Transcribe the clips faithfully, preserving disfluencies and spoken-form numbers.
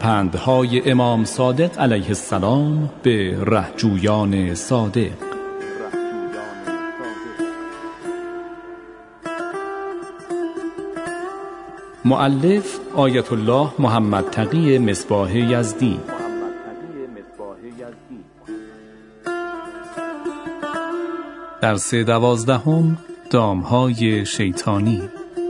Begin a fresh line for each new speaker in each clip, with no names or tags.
پندهای امام صادق علیه السلام به رهجویان صادق. مؤلف آیت الله محمد تقی مصباح یزدی. درس دوازدهم، دامهای شیطانی.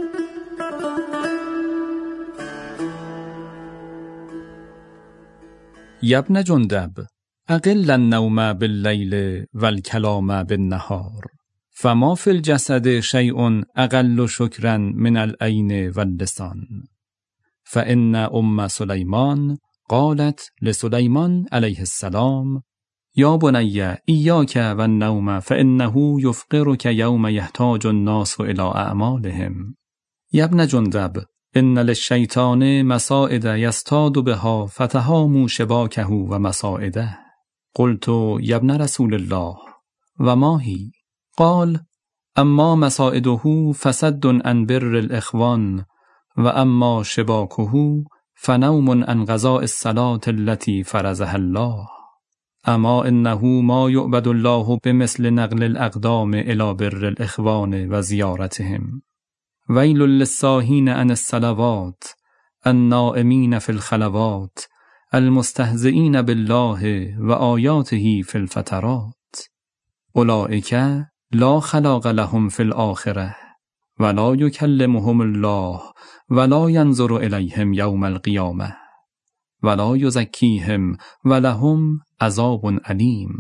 یا ابن جندب اقل النوم باللیل والکلام بالنهار فما فی الجسد شیء اقل شکرا من العین واللسان فان ام سلیمان قالت لسلیمان علیه السلام یا بنی ایاک والنوم فانه یفقرک یوم یحتاج الناس الی اعمالهم. یا ابن جندب ان للشیطان مساعد یصطاد بها فتهاموا شباکه و مساعده. قلت یا ابن رسول الله و ما هی؟ قال اما مساعده فسد عن بر الاخوان و اما شباکه فنوم عن قضاء الصلاة التي فرضها الله. اما انه ما یعبد الله بمثل نقل الاقدام الی بر الاخوان و زیارتهم. ویل للساهین عن الصلوات النائمین فی الخلوات المستهزئین بالله و آیاته فی الفترات. اولئک لا خلاق لهم فی الآخرة ولا یکلمهم الله ولا ینظر الیهم یوم القیامة ولا یزکیهم ولهم عذاب علیم.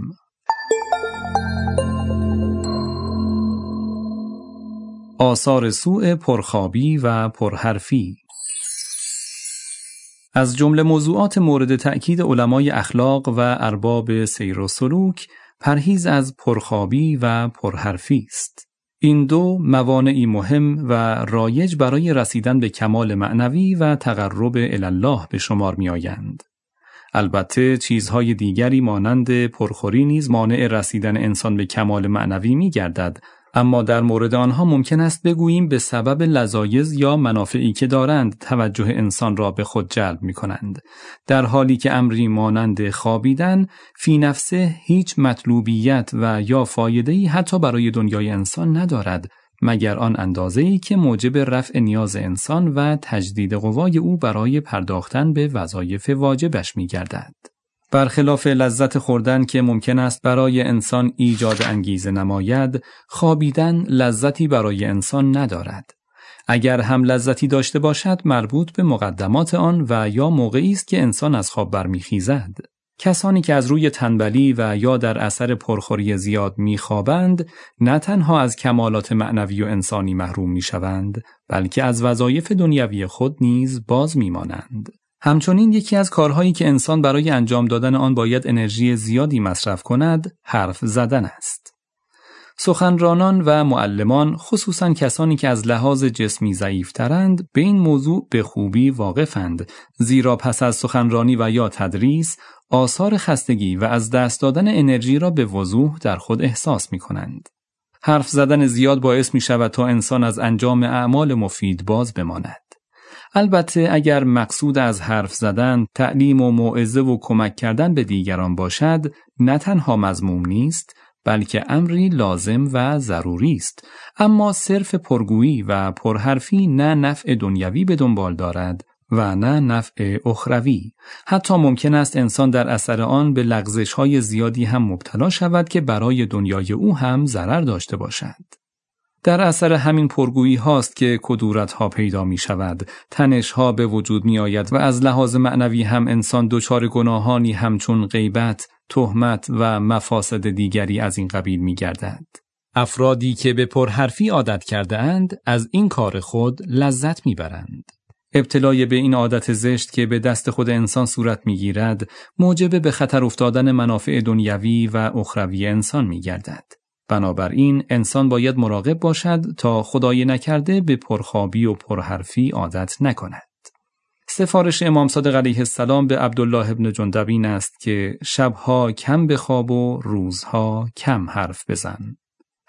آثار سوء پرخوابی و پرحرفی. از جمله موضوعات مورد تأکید علمای اخلاق و ارباب سیر و سلوک پرهیز از پرخوابی و پرحرفی است. این دو موانعی مهم و رایج برای رسیدن به کمال معنوی و تقرب الی الله به شمار می آیند. البته چیزهای دیگری مانند پرخوری نیز مانع رسیدن انسان به کمال معنوی می گردد، اما در مورد آنها ممکن است بگوییم به سبب لذایذ یا منافعی که دارند توجه انسان را به خود جلب می کنند، در حالی که امری مانند خوابیدن فی نفسه هیچ مطلوبیت و یا فایده‌ای حتی برای دنیای انسان ندارد مگر آن اندازه‌ای که موجب رفع نیاز انسان و تجدید قوای او برای پرداختن به وظایف واجبش می گردد. برخلاف لذت خوردن که ممکن است برای انسان ایجاد انگیزه نماید، خوابیدن لذتی برای انسان ندارد. اگر هم لذتی داشته باشد مربوط به مقدمات آن و یا موقعی است که انسان از خواب برمیخیزد. کسانی که از روی تنبلی و یا در اثر پرخوری زیاد میخوابند نه تنها از کمالات معنوی و انسانی محروم میشوند، بلکه از وظایف دنیوی خود نیز باز میمانند. همچنین یکی از کارهایی که انسان برای انجام دادن آن باید انرژی زیادی مصرف کند، حرف زدن است. سخنرانان و معلمان، خصوصاً کسانی که از لحاظ جسمی ضعیف‌ترند، به این موضوع به خوبی واقفند، زیرا پس از سخنرانی و یا تدریس، آثار خستگی و از دست دادن انرژی را به وضوح در خود احساس می‌کنند. حرف زدن زیاد باعث می‌شود تا انسان از انجام اعمال مفید باز بماند. البته اگر مقصود از حرف زدن تعلیم و موعظه و کمک کردن به دیگران باشد، نه تنها مذموم نیست، بلکه امری لازم و ضروری است. اما صرف پرگویی و پرحرفی نه نفع دنیوی به دنبال دارد و نه نفع اخروی. حتی ممکن است انسان در اثر آن به لغزش‌های زیادی هم مبتلا شود که برای دنیای او هم ضرر داشته باشد. در اثر همین پرگویی هاست که کدورت ها پیدا می شود، تنش ها به وجود می آید و از لحاظ معنوی هم انسان دچار گناهانی همچون غیبت، تهمت و مفاسد دیگری از این قبیل می گردد. افرادی که به پرحرفی عادت کرده اند از این کار خود لذت می برند. ابتلای به این عادت زشت که به دست خود انسان صورت می گیرد، موجب به خطر افتادن منافع دنیوی و اخروی انسان می گردد. بنابراین انسان باید مراقب باشد تا خدای نکرده به پرخوابی و پرحرفی عادت نکند. سفارش امام صادق علیه السلام به عبدالله ابن جندب این است که شبها کم بخواب و روزها کم حرف بزن.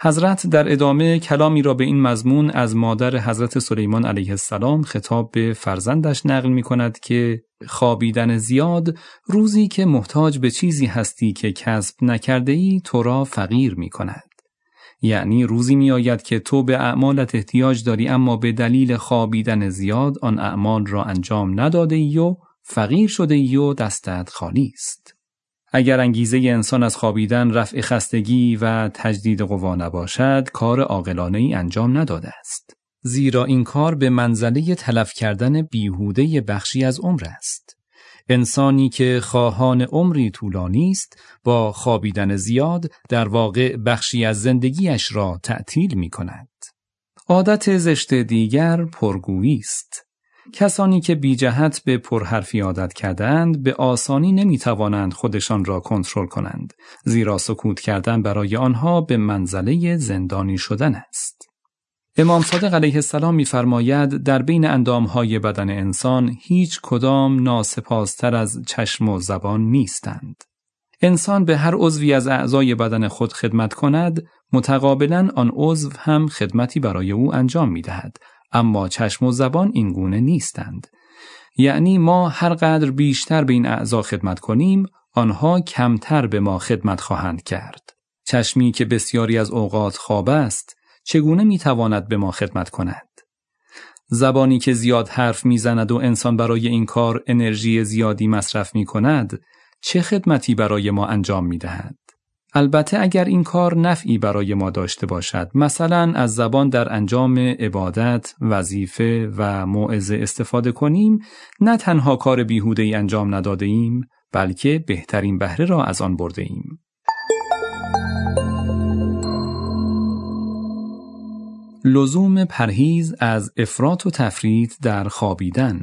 حضرت در ادامه کلامی را به این مضمون از مادر حضرت سلیمان علیه السلام خطاب به فرزندش نقل می کند که خوابیدن زیاد روزی که محتاج به چیزی هستی که کسب نکرده ای تو را فقیر می کند. یعنی روزی می آید که تو به اعمالت احتیاج داری اما به دلیل خوابیدن زیاد آن اعمال را انجام نداده ای و فقیر شده ای و دستت خالی است. اگر انگیزه انسان از خوابیدن رفع خستگی و تجدید قوا نباشد، کار عاقلانه ای انجام نداده است. زیرا این کار به منزله تلف کردن بیهوده بخشی از عمر است. انسانی که خواهان عمری طولانی است، با خوابیدن زیاد در واقع بخشی از زندگیش را تعطیل می کند. عادت زشت دیگر پرگویی است. کسانی که بی جهت به پرحرفی عادت کردند به آسانی نمی توانند خودشان را کنترل کنند، زیرا سکوت کردن برای آنها به منزله زندانی شدن است. امام صادق علیه السلام می فرماید در بین اندامهای بدن انسان هیچ کدام ناسپاستر از چشم و زبان نیستند. انسان به هر عضوی از اعضای بدن خود خدمت کند، متقابلاً آن عضو هم خدمتی برای او انجام می دهد. اما چشم و زبان این گونه نیستند. یعنی ما هر قدر بیشتر به این اعضا خدمت کنیم، آنها کمتر به ما خدمت خواهند کرد. چشمی که بسیاری از اوقات خواب است، چگونه میتواند به ما خدمت کند؟ زبانی که زیاد حرف میزند و انسان برای این کار انرژی زیادی مصرف میکند، چه خدمتی برای ما انجام میدهد؟ البته اگر این کار نفعی برای ما داشته باشد، مثلا از زبان در انجام عبادت، وظیفه و موعظه استفاده کنیم، نه تنها کار بیهوده‌ای انجام نداده ایم، بلکه بهترین بهره را از آن برده ایم. لزوم پرهیز از افراط و تفریط در خوابیدن.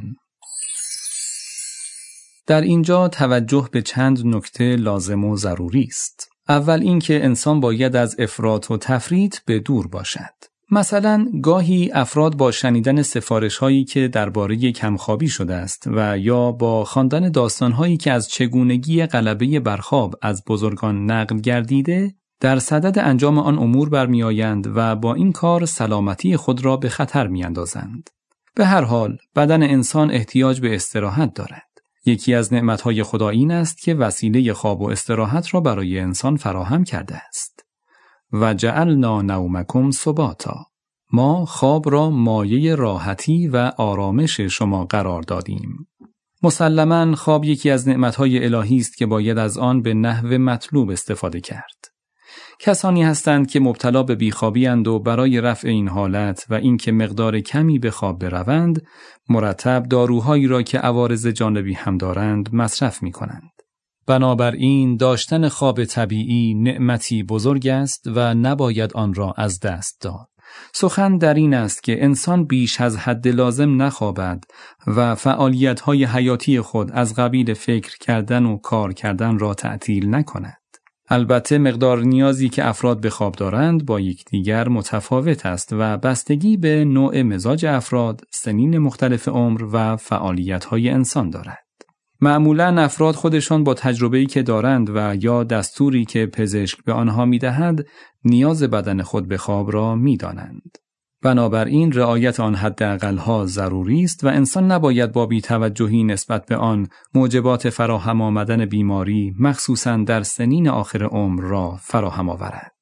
در اینجا توجه به چند نکته لازم و ضروری است. اول اینکه انسان باید از افراط و تفریط به دور باشد. مثلا گاهی افراد با شنیدن سفارش‌هایی که درباره کمخوابی شده است و یا با خواندن داستان‌هایی که از چگونگی غلبه بر خواب از بزرگان نقل گردیده، در صدد انجام آن امور برمی‌آیند و با این کار سلامتی خود را به خطر می‌اندازند. به هر حال بدن انسان احتیاج به استراحت دارد. یکی از نعمتهای خدا این است که وسیله خواب و استراحت را برای انسان فراهم کرده است. و جعلنا نومکم سباتا. ما خواب را مایه راحتی و آرامش شما قرار دادیم. مسلماً خواب یکی از نعمتهای الهی است که باید از آن به نحو مطلوب استفاده کرد. کسانی هستند که مبتلا به بیخوابی اند و برای رفع این حالت و اینکه مقدار کمی به خواب بروند، مرتب داروهایی را که عوارض جانبی هم دارند مصرف می کنند. بنابراین داشتن خواب طبیعی نعمتی بزرگ است و نباید آن را از دست داد. سخن در این است که انسان بیش از حد لازم نخوابد و فعالیت‌های حیاتی خود از قبیل فکر کردن و کار کردن را تعطیل نکند. البته مقدار نیازی که افراد به خواب دارند با یکدیگر متفاوت است و بستگی به نوع مزاج افراد، سنین مختلف عمر و فعالیت‌های انسان دارد. معمولاً افراد خودشان با تجربه‌ای که دارند و یا دستوری که پزشک به آنها می‌دهد، نیاز بدن خود به خواب را می‌دانند. بنابراین رعایت آن حداقل‌ها ضروری است و انسان نباید با بی‌توجهی نسبت به آن موجبات فراهم آمدن بیماری، مخصوصاً در سنین آخر عمر را فراهم آورد.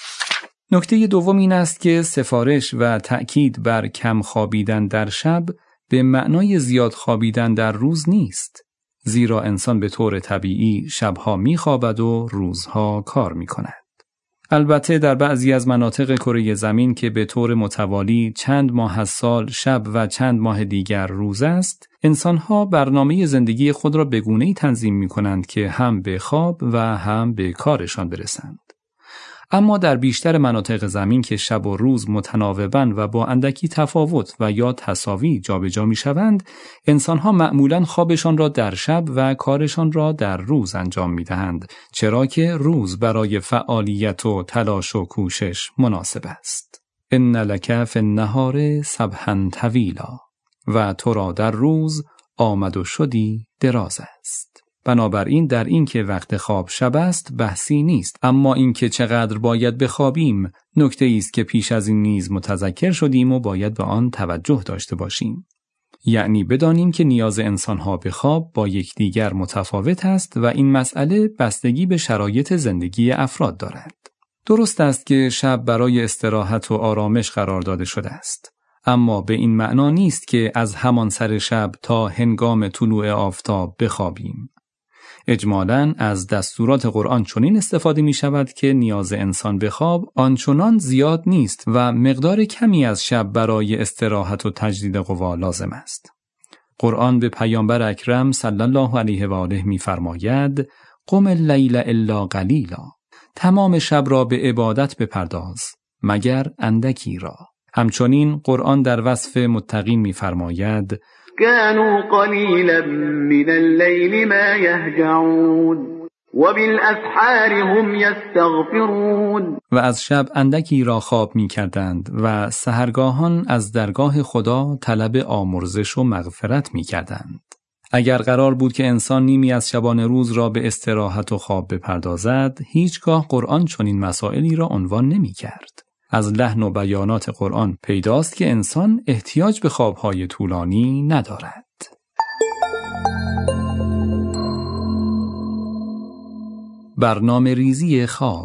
نکته دوم این است که سفارش و تأکید بر کم خوابیدن در شب به معنای زیاد خوابیدن در روز نیست، زیرا انسان به طور طبیعی شبها می‌خوابد و روزها کار می‌کند. البته در بعضی از مناطق کره زمین که به طور متوالی چند ماه از سال شب و چند ماه دیگر روز است، انسان‌ها برنامه زندگی خود را به گونه‌ای تنظیم می‌کنند که هم به خواب و هم به کارشان برسند. اما در بیشتر مناطق زمین که شب و روز متناوباً و با اندکی تفاوت و یا تساوی جابجا می‌شوند، انسان‌ها معمولاً خوابشان را در شب و کارشان را در روز انجام می‌دهند، چرا که روز برای فعالیت و تلاش و کوشش مناسب است. ان لک فی النهار سبحا طویلا، و تو را در روز آمد و شدی دراز است. بنابراین در این که وقت خواب شب است بحثی نیست، اما این که چقدر باید بخوابیم نکته است که پیش از این نیز متذکر شدیم و باید به آن توجه داشته باشیم. یعنی بدانیم که نیاز انسانها به خواب با یکدیگر متفاوت است و این مسئله بستگی به شرایط زندگی افراد دارد. درست است که شب برای استراحت و آرامش قرار داده شده است، اما به این معنا نیست که از همان سر شب تا هنگام طلوع آفتاب بخوابیم. اجمالاً از دستورات قرآن چنین استفاده می شود که نیاز انسان به خواب آنچنان زیاد نیست و مقدار کمی از شب برای استراحت و تجدید قوا لازم است. قرآن به پیامبر اکرم صلی الله علیه و آله می فرماید قم اللیل الا قلیلا، تمام شب را به عبادت بپرداز مگر اندکی را. همچنین قرآن در وصف متقین می فرماید
كانوا قليلا من الليل ما يهجعون وبالأسحار هم يستغفرون.
و از شب اندکی را خواب می کردند و سحرگاهان از درگاه خدا طلب آمرزش و مغفرت می کردند. اگر قرار بود که انسان نیمی از شبانه روز را به استراحت و خواب بپردازد، هیچگاه قرآن چنین مسائلی را عنوان نمی کرد. از لحن و بیانات قرآن پیداست که انسان احتیاج به خوابهای طولانی ندارد. برنامه ریزی خواب.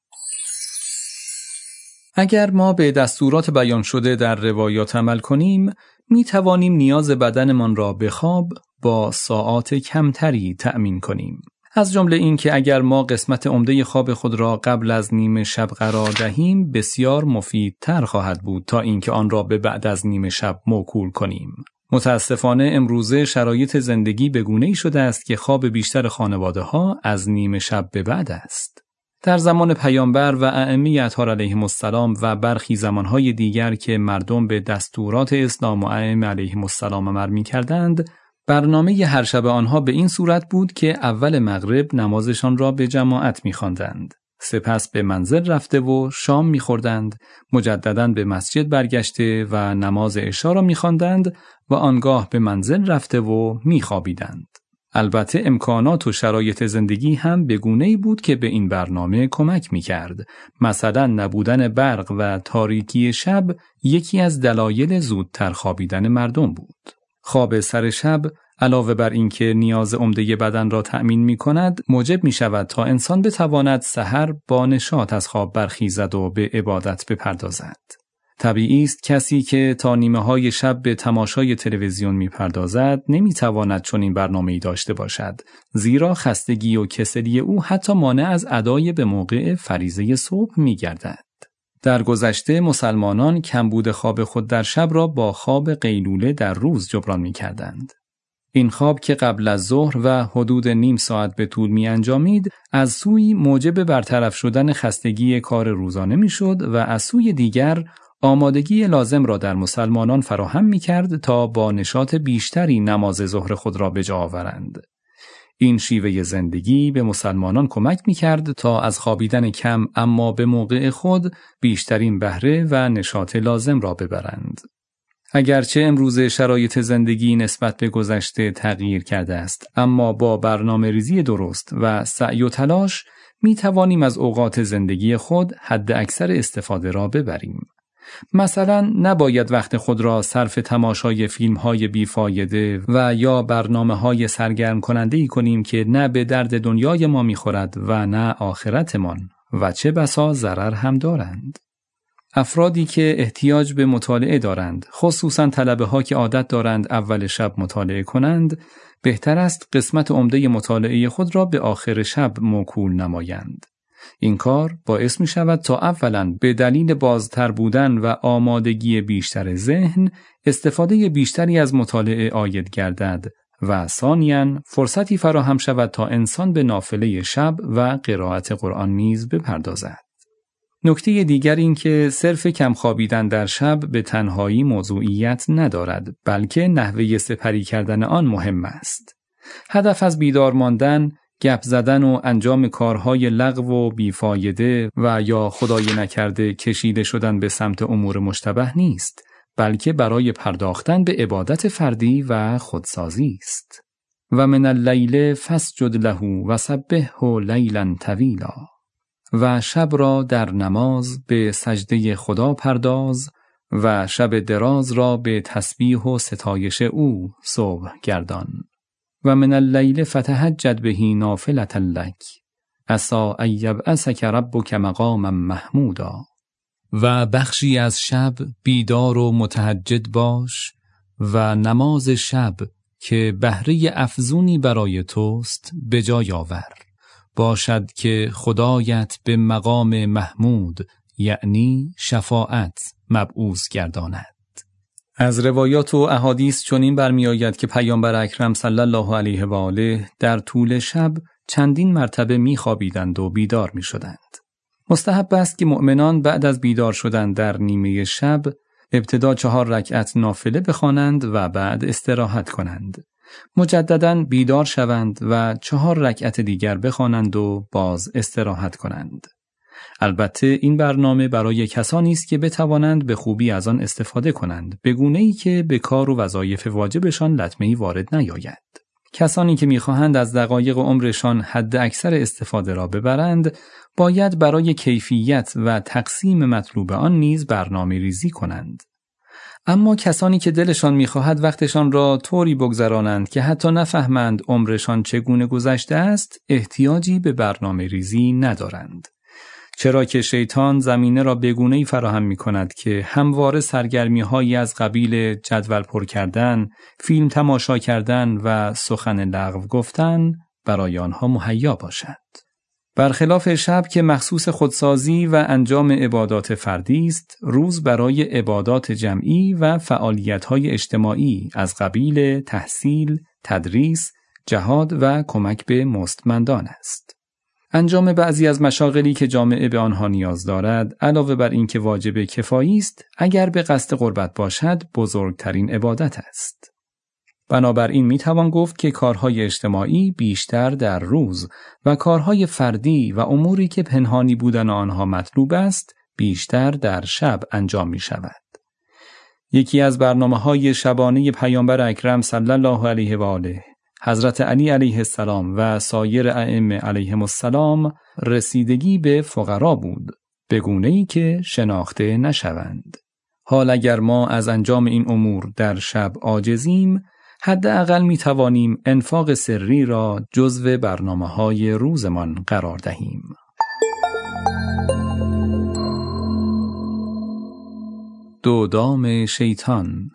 اگر ما به دستورات بیان شده در روایات عمل کنیم، می توانیم نیاز بدنمان را به خواب با ساعات کمتری تأمین کنیم. از جمله این که اگر ما قسمت عمده خواب خود را قبل از نیمه شب قرار دهیم بسیار مفیدتر خواهد بود تا اینکه آن را به بعد از نیمه شب موکول کنیم. متاسفانه امروزه شرایط زندگی به گونه‌ای شده است که خواب بیشتر خانواده‌ها از نیمه شب به بعد است. در زمان پیامبر و ائمه اطهار علیهم السلام و برخی زمانهای دیگر که مردم به دستورات اسلام و ائمه علیهم السلام عمل می‌کردند، برنامه هر شب آنها به این صورت بود که اول مغرب نمازشان را به جماعت می‌خواندند، سپس به منزل رفته و شام می‌خوردند، مجدداً به مسجد برگشته و نماز عشا را می‌خواندند و آنگاه به منزل رفته و می‌خوابیدند. البته امکانات و شرایط زندگی هم به گونه‌ای بود که به این برنامه کمک می‌کرد. مثلا نبودن برق و تاریکی شب یکی از دلایل زودتر خوابیدن مردم بود. خواب سر شب علاوه بر اینکه نیاز عمده بدن را تأمین می‌کند، موجب می‌شود تا انسان بتواند سحر با نشاط از خواب برخیزد و به عبادت بپردازد. طبیعی است کسی که تا نیمه‌های شب به تماشای تلویزیون می‌پردازد نمی‌تواند چنین برنامه‌ای داشته باشد، زیرا خستگی و کسلی او حتی مانع از ادای به موقع فریضه صبح می‌گردد. در گذشته مسلمانان کمبود خواب خود در شب را با خواب قیلوله در روز جبران می‌کردند. این خواب که قبل از ظهر و حدود نیم ساعت به طول می انجامید، از سوی موجب برطرف شدن خستگی کار روزانه می شد و از سوی دیگر آمادگی لازم را در مسلمانان فراهم می کرد تا با نشاط بیشتری نماز ظهر خود را به جا آورند. این شیوه زندگی به مسلمانان کمک می کرد تا از خوابیدن کم اما به موقع خود بیشترین بهره و نشاط لازم را ببرند. اگرچه امروز شرایط زندگی نسبت به گذشته تغییر کرده است، اما با برنامه ریزی درست و سعی و تلاش می توانیم از اوقات زندگی خود حد اکثر استفاده را ببریم. مثلا نباید وقت خود را صرف تماشای فیلم‌های بیفایده و یا برنامه‌های سرگرم کننده‌ای کنیم که نه به درد دنیای ما می‌خورد و نه آخرتمان و چه بسا ضرر هم دارند. افرادی که احتیاج به مطالعه دارند، خصوصاً طلبه‌ها که عادت دارند اول شب مطالعه کنند، بهتر است قسمت عمده مطالعه خود را به آخر شب موکول نمایند. این کار باعث می شود تا اولاً به دلیل بازتر بودن و آمادگی بیشتر ذهن استفاده بیشتری از مطالعه عاید گردد و ثانیاً فرصتی فراهم شود تا انسان به نافله شب و قرائت قرآن نیز بپردازد. نکته دیگر این که صرف کم خوابیدن در شب به تنهایی موضوعیت ندارد، بلکه نحوه سپری کردن آن مهم است. هدف از بیدار ماندن گپ زدن و انجام کارهای لغو و بیفایده و یا خدای نکرده کشیده شدن به سمت امور مشتبه نیست، بلکه برای پرداختن به عبادت فردی و خودسازی است. و من اللیل فاسجد له و سبحه لیلا طویلا. و شب را در نماز به سجده خدا پرداز و شب دراز را به تسبیح و ستایش او صبح گردان. و من اللیل فتهجد به نافلة لک عسی ان یبعثک ربک مقاما محمودا. و بخشی از شب بیدار و متهجد باش و نماز شب که بهره افزونی برای توست به جای آور، باشد که خدایت به مقام محمود یعنی شفاعت مبعوث گرداند. از روایات و احادیث چنین برمی آید که پیامبر اکرم صلی الله علیه و آله در طول شب چندین مرتبه می خوابیدند و بیدار می شدند. مستحب است که مؤمنان بعد از بیدار شدن در نیمه شب ابتدا چهار رکعت نافله بخوانند و بعد استراحت کنند. مجدداً بیدار شوند و چهار رکعت دیگر بخوانند و باز استراحت کنند. البته این برنامه برای کسانی است که بتوانند به خوبی از آن استفاده کنند، به گونه‌ای که به کار و وظایف واجبشان لطمه‌ای وارد نیاید. کسانی که می‌خواهند از دقایق عمرشان حد اکثر استفاده را ببرند، باید برای کیفیت و تقسیم مطلوب آن نیز برنامه ریزی کنند. اما کسانی که دلشان می‌خواهد وقتشان را طوری بگذرانند که حتی نفهمند عمرشان چگونه گذشته است، احتیاجی به برنامه ریزی ندارند. چرا که شیطان زمینه را به گونه‌ای فراهم می‌کند که همواره سرگرمی‌هایی از قبیل جدول پر کردن، فیلم تماشا کردن و سخن لغو گفتن برای آنها مهیا باشد. برخلاف شب که مخصوص خودسازی و انجام عبادات فردی است، روز برای عبادات جمعی و فعالیت‌های اجتماعی از قبیل تحصیل، تدریس، جهاد و کمک به مستمندان است. انجام بعضی از مشاغلی که جامعه به آنها نیاز دارد، علاوه بر این که واجب کفایی است، اگر به قصد قربت باشد، بزرگترین عبادت است. بنابراین می توان گفت که کارهای اجتماعی بیشتر در روز و کارهای فردی و اموری که پنهانی بودن آنها مطلوب است، بیشتر در شب انجام می شود. یکی از برنامه‌های شبانه پیامبر اکرم صلی الله علیه و آله، حضرت علی علیه السلام و سایر ائمه علیهم السلام رسیدگی به فقرا بود، به گونه‌ای که شناخته نشوند. حال اگر ما از انجام این امور در شب عاجزیم، حداقل می توانیم انفاق سری را جزو برنامه‌های روزمان قرار دهیم. دودام شیطان.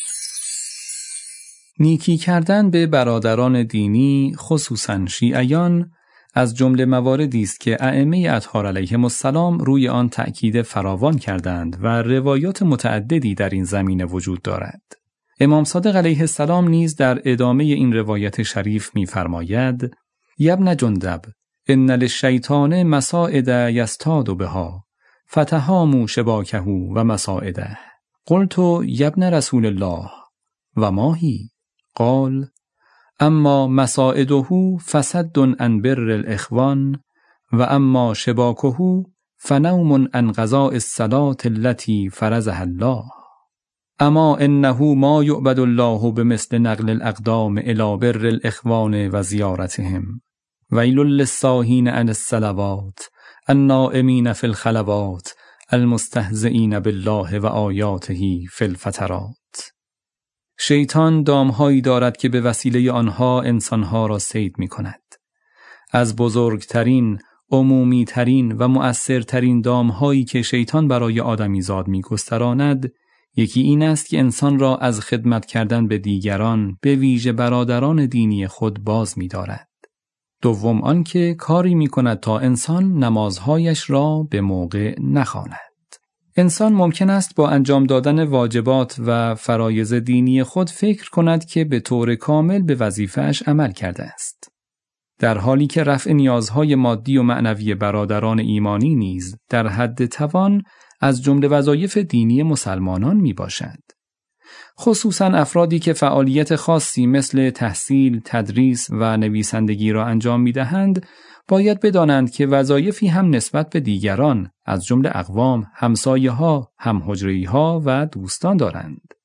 نیکی کردن به برادران دینی، خصوصاً شیعیان، از جمله مواردی است که ائمه اطهار علیهم السلام روی آن تأکید فراوان کردند و روایات متعددی در این زمینه وجود دارد. امام صادق علیه السلام نیز در ادامه این روایت شریف می‌فرماید: یبن جندب ان للشیطان مصائد یصطاد بها فتهاموا شباکه و مصائده. قلت یبن رسول الله و ما هی؟ قال اما مصائده فسد عن بر الاخوان و اما شباکه فنوم عن قضاء الصلاة التي فرضها الله. اما انه ما یعبد الله بمثل نقل الاقدام الی بر الاخوان و زیارتهم. ویل للساهین عن الصلوات النائمین فی الخلوات المستهزئین بالله و آیاته فی الفترات. شیطان دامهایی دارد که به وسیله آنها انسانها را صید می کند. از بزرگترین، عمومیترین و مؤثرترین دامهایی که شیطان برای آدمیزاد می گستراند، یکی این است که انسان را از خدمت کردن به دیگران، به ویژه برادران دینی خود باز می دارد. دوم آن که کاری می کند تا انسان نمازهایش را به موقع نخواند. انسان ممکن است با انجام دادن واجبات و فرایض دینی خود فکر کند که به طور کامل به وظیفه‌اش عمل کرده است، در حالی که رفع نیازهای مادی و معنوی برادران ایمانی نیز در حد توان از جمله وظایف دینی مسلمانان می باشد. خصوصاً افرادی که فعالیت خاصی مثل تحصیل، تدریس و نویسندگی را انجام می دهند، باید بدانند که وظایفی هم نسبت به دیگران از جمله اقوام، همسایه‌ها، همحجره‌ها و دوستان دارند.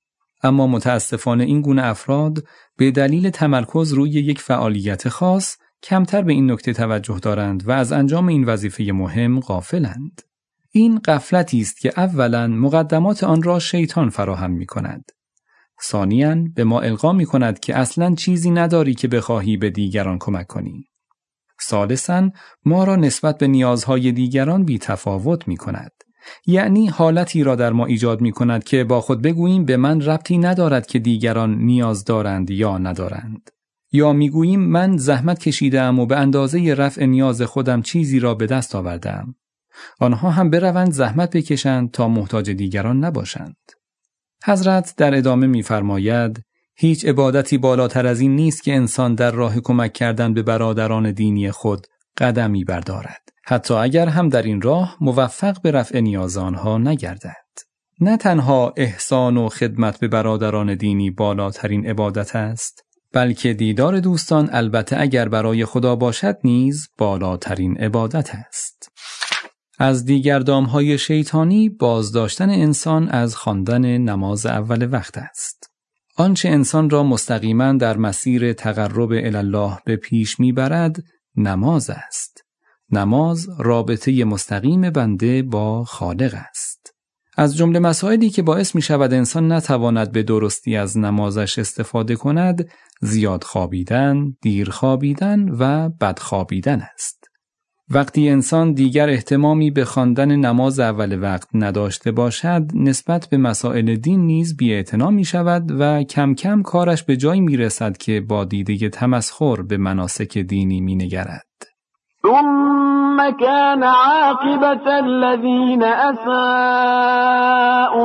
اما متاسفانه این گونه افراد به دلیل تمرکز روی یک فعالیت خاص کمتر به این نکته توجه دارند و از انجام این وظیفه مهم غافلند. این غفلتی است که اولاً مقدمات آن را شیطان فراهم می کند. ثانیاً به ما القا می کند که اصلاً چیزی نداری که بخواهی به دیگران کمک کنی. ثالثاً ما را نسبت به نیازهای دیگران بی تفاوت می کند. یعنی حالتی را در ما ایجاد می کند که با خود بگوییم به من ربطی ندارد که دیگران نیاز دارند یا ندارند. یا می گوییم من زحمت کشیدم و به اندازه رفع نیاز خودم چیزی را به دست آوردم. آنها هم بروند زحمت بکشند تا محتاج دیگران نباشند. حضرت در ادامه می فرماید هیچ عبادتی بالاتر از این نیست که انسان در راه کمک کردن به برادران دینی خود قدمی بردارد، حتی اگر هم در این راه موفق به رفع نیاز آنها نگردد. نه تنها احسان و خدمت به برادران دینی بالاترین عبادت است، بلکه دیدار دوستان البته اگر برای خدا باشد نیز بالاترین عبادت است. از دیگر دامهای شیطانی بازداشتن انسان از خواندن نماز اول وقت است. آنچه انسان را مستقیما در مسیر تقرب الی الله به پیش میبرد نماز است. نماز رابطه مستقیم بنده با خالق است. از جمله مسائلی که باعث می شود انسان نتواند به درستی از نمازش استفاده کند، زیاد خوابیدن، دیر خوابیدن و بد خوابیدن است. وقتی انسان دیگر اهتمامی به خواندن نماز اول وقت نداشته باشد، نسبت به مسائل دین نیز بی‌اعتنا می شود و کم کم کارش به جایی می رسد که با دیده تمسخر به مناسک دینی می نگرد.
ثم كان عاقبة الذين أساءوا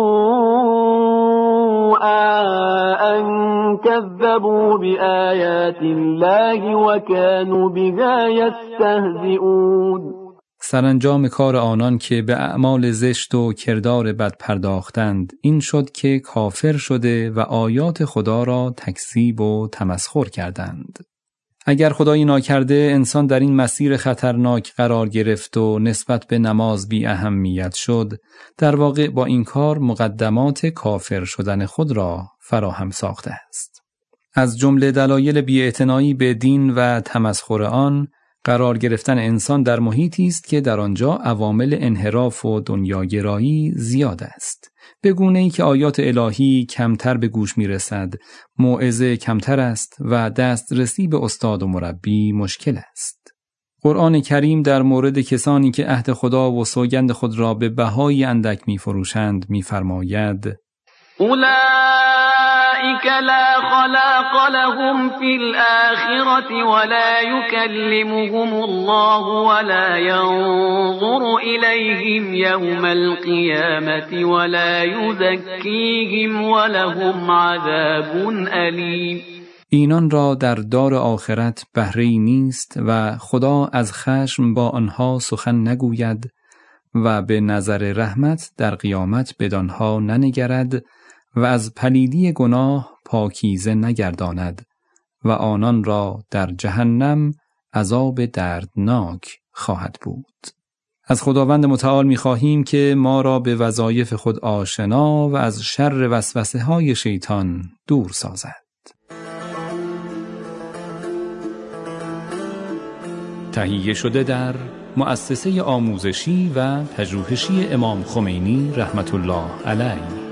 السوء أن كذبوا بآيات الله وكانوا بها يستهزئون.
سرانجام کار آنان که به اعمال زشت و کردار بد پرداختند این شد که کافر شده و آیات خدا را تکذیب و تمسخر کردند. اگر خدایی ناکرده انسان در این مسیر خطرناک قرار گرفت و نسبت به نماز بی اهمیت شد، در واقع با این کار مقدمات کافر شدن خود را فراهم ساخته است. از جمله دلایل بی‌اعتنایی به دین و تمسخر آن، قرار گرفتن انسان در محیطی است که در آنجا عوامل انحراف و دنیاگرایی زیاد است. به گونه‌ای که آیات الهی کمتر به گوش می‌رسد، موعظه کمتر است و دسترسی به استاد و مربی مشکل است. قرآن کریم در مورد کسانی که عهد خدا و سوگند خود را به بهای اندک می‌فروشند می‌فرماید:
أولئك لا خلاق لهم في الآخرة ولا يكلمهم الله ولا ينظر إليهم يوم القيامة ولا يزكيهم ولهم عذاب أليم.
اینان را در دار آخرت بهره‌ای نیست و خدا از خشم با آنها سخن نگوید و به نظر رحمت در قیامت بدانها ننگرد و از پلیدی گناه پاکیزه نگرداند و آنان را در جهنم عذاب دردناک خواهد بود. از خداوند متعال می خواهیم که ما را به وظایف خود آشنا و از شر وسوسه های شیطان دور سازد. تهیه شده در مؤسسه آموزشی و پژوهشی امام خمینی رحمت الله علیه.